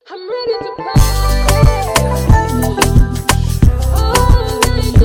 I'm ready to party. Oh,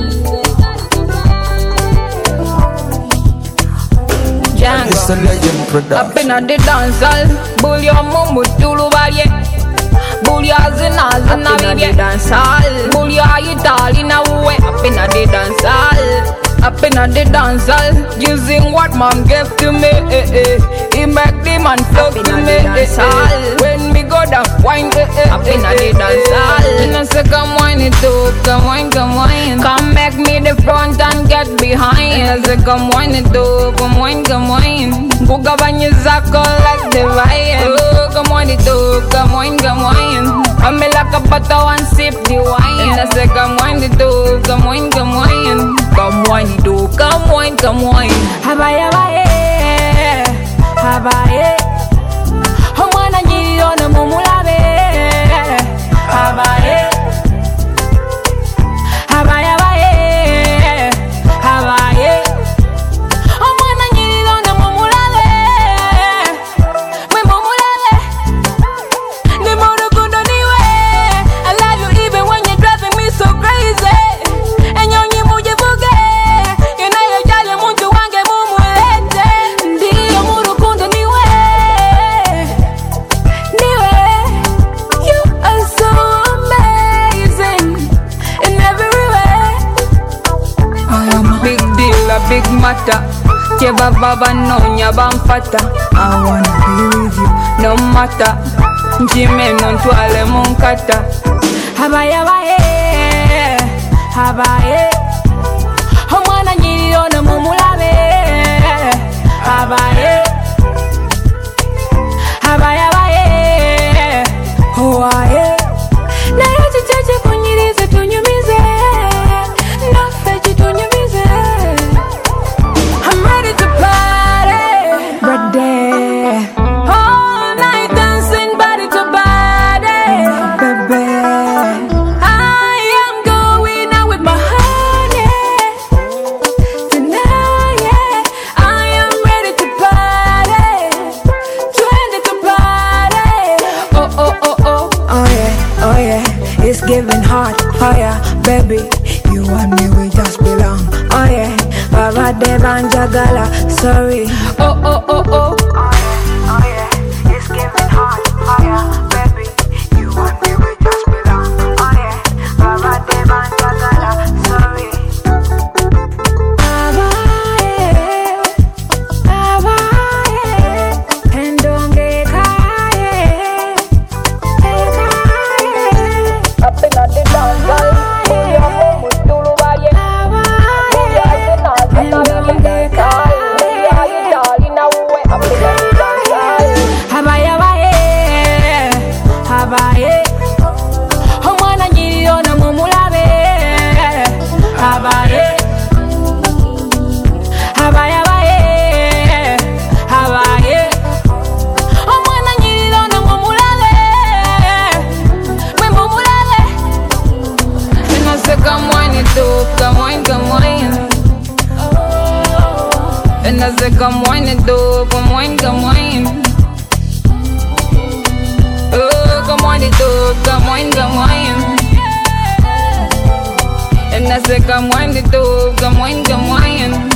Django. It's a legend production. Up inna the dancehall, bully your mum with Tulu Valley. Bully your zina baby dancehall. Bully your Italy now way. Up inna the dancehall. Up inna the dancehall, using what mom gave to me. He make the man flow to me. When me go down, wine. Up inna the dancehall. And I say come wine it up, come wine, come wine. Come make me the front and get behind. And I say come wine it up, come wine, come wine. Buga banyezako like the vine. Oh, come wine it up, come wine, come wine. I'm like a butter and sip the wine. And I say come wine it up, come wine, come wine. Come wine it up, come wine, come wine. Habaye, habaye, habaye. Omwana nyiriyo ne mumulabe. Habaye, habaye, habaye, habaye. Omwana nyiriyo ne mumulabe. Mwe mumulabe. Ni murukundo niwe. I love you even when you're driving me so crazy. Enyonyi mujivuge. Inayojali muntu wange mumulete. Ndiyo murukundo niwe. Niwe. You are so amazing in every way. I am a big deal, a big matter. Cheba baba nonya bamfata. I wanna be with you, no matter. Njime nontwale munkata. Habaye, habaye, habaye. Omwana nyiriyo ne mumulabe. Habaye, habaye, habaye. Oh, aye. Nayo chicheche kunyirize tunyumize. Nafechi tunyumize. I'm ready to party. Ready. All night dancing body to body. Baby. I am going out with my honey. Tonight, yeah. I am ready to party. Ready to party. Oh, oh, oh, oh. Oh yeah, oh yeah, it's giving hot fire, baby. You and me, we just belong. Oh yeah, Baba Devanja Gala, sorry. Oh, oh, oh, oh. Oh yeah, it's giving hot fire, baby. You and me, we just belong. Oh yeah, Baba Devanja Gala, sorry. Abaye, abaye, and don't get high. Up inna the dancehall, bully your mum with Tulu Valley. Bully your zina baby dancehall. Bully your Italy now way. Up inna the dancehall. Habaye, habaye, habaye. Omwana nyiriyo ne mumulabe. Habaye, habaye, habaye, habaye. Omwana nyiriyo ne mumulabe. Mwe mumulabe. And I say come wine it up, come wine, come wine. And I say come wine it up, come wine, come wine. Oh, come wine it up, come wine, come wine. And I say come wine it up, come wine, come wine.